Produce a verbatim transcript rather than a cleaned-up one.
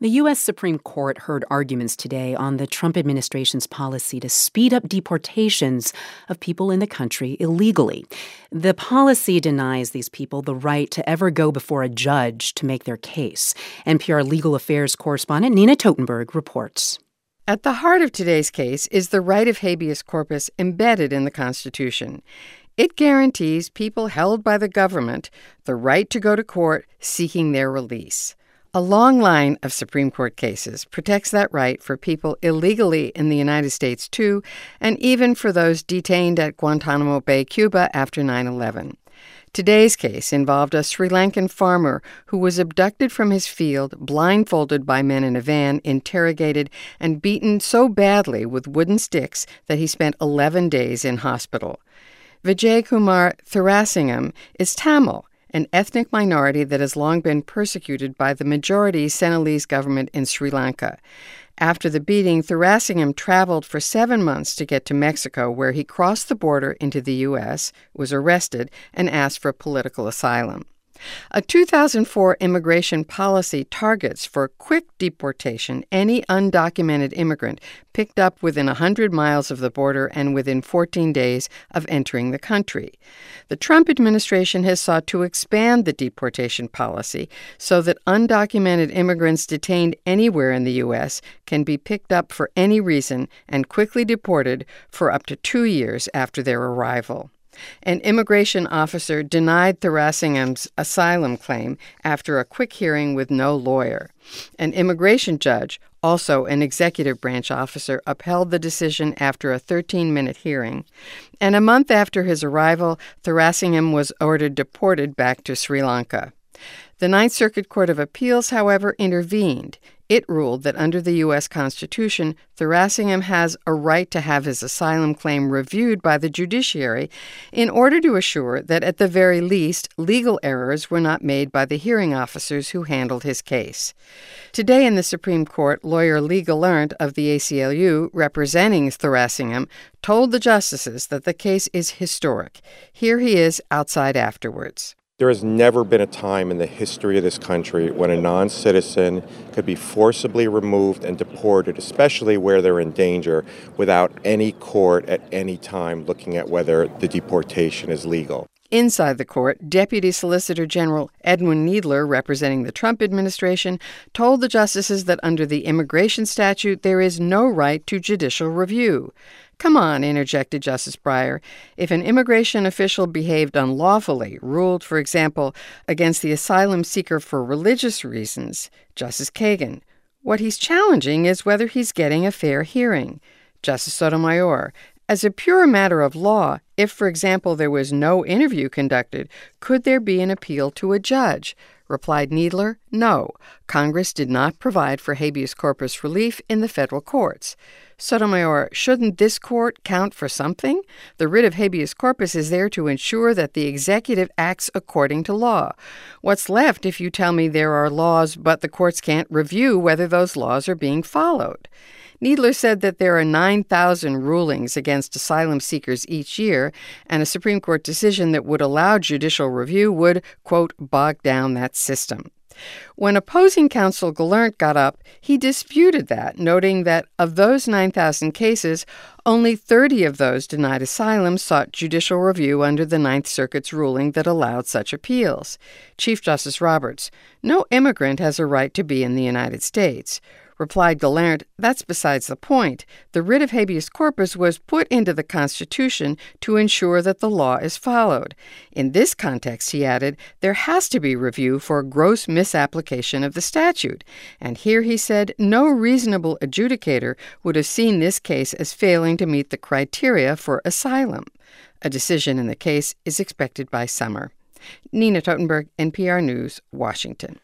The U S Supreme Court heard arguments today on the Trump administration's policy to speed up deportations of people in the country illegally. The policy denies these people the right to ever go before a judge to make their case. N P R legal affairs correspondent Nina Totenberg reports. At the heart of today's case is the right of habeas corpus embedded in the Constitution. It guarantees people held by the government the right to go to court seeking their release. A long line of Supreme Court cases protects that right for people illegally in the United States, too, and even for those detained at Guantanamo Bay, Cuba, after nine eleven. Today's case involved a Sri Lankan farmer who was abducted from his field, blindfolded by men in a van, interrogated, and beaten so badly with wooden sticks that he spent eleven days in hospital. Vijay Kumar Thuraisingham is Tamil, an ethnic minority that has long been persecuted by the majority Sinhalese government in Sri Lanka. After the beating, Thuraisingham traveled for seven months to get to Mexico, where he crossed the border into the U S, was arrested, and asked for political asylum. A two thousand four immigration policy targets for quick deportation any undocumented immigrant picked up within one hundred miles of the border and within fourteen days of entering the country. The Trump administration has sought to expand the deportation policy so that undocumented immigrants detained anywhere in the U S can be picked up for any reason and quickly deported for up to two years after their arrival. An immigration officer denied Thuraisingham's asylum claim after a quick hearing with no lawyer. An immigration judge, also an executive branch officer, upheld the decision after a thirteen-minute hearing. And a month after his arrival, Thuraisingham was ordered deported back to Sri Lanka. The Ninth Circuit Court of Appeals, however, intervened. It ruled that under the U S Constitution, Thuraisingham has a right to have his asylum claim reviewed by the judiciary in order to assure that at the very least, legal errors were not made by the hearing officers who handled his case. Today in the Supreme Court, lawyer Lee Gallant of the A C L U, representing Thuraisingham, told the justices that the case is historic. Here he is outside afterwards. There has never been a time in the history of this country when a non-citizen could be forcibly removed and deported, especially where they're in danger, without any court at any time looking at whether the deportation is legal. Inside the court, Deputy Solicitor General Edwin Needler, representing the Trump administration, told the justices that under the immigration statute, there is no right to judicial review. Come on, interjected Justice Breyer. If an immigration official behaved unlawfully, ruled, for example, against the asylum seeker for religious reasons, Justice Kagan, what he's challenging is whether he's getting a fair hearing. Justice Sotomayor, as a pure matter of law, if, for example, there was no interview conducted, could there be an appeal to a judge? Replied Needler, no. Congress did not provide for habeas corpus relief in the federal courts. Sotomayor, shouldn't this court count for something? The writ of habeas corpus is there to ensure that the executive acts according to law. What's left if you tell me there are laws, but the courts can't review whether those laws are being followed? Needler said that there are nine thousand rulings against asylum seekers each year, and a Supreme Court decision that would allow judicial review would, quote, bog down that system. When opposing counsel Gallant got up, he disputed that, noting that of those nine thousand cases, only thirty of those denied asylum sought judicial review under the Ninth Circuit's ruling that allowed such appeals. Chief Justice Roberts, no immigrant has a right to be in the United States. Replied Gallant, that's besides the point. The writ of habeas corpus was put into the Constitution to ensure that the law is followed. In this context, he added, there has to be review for gross misapplication of the statute. And here he said no reasonable adjudicator would have seen this case as failing to meet the criteria for asylum. A decision in the case is expected by summer. Nina Totenberg, N P R News, Washington.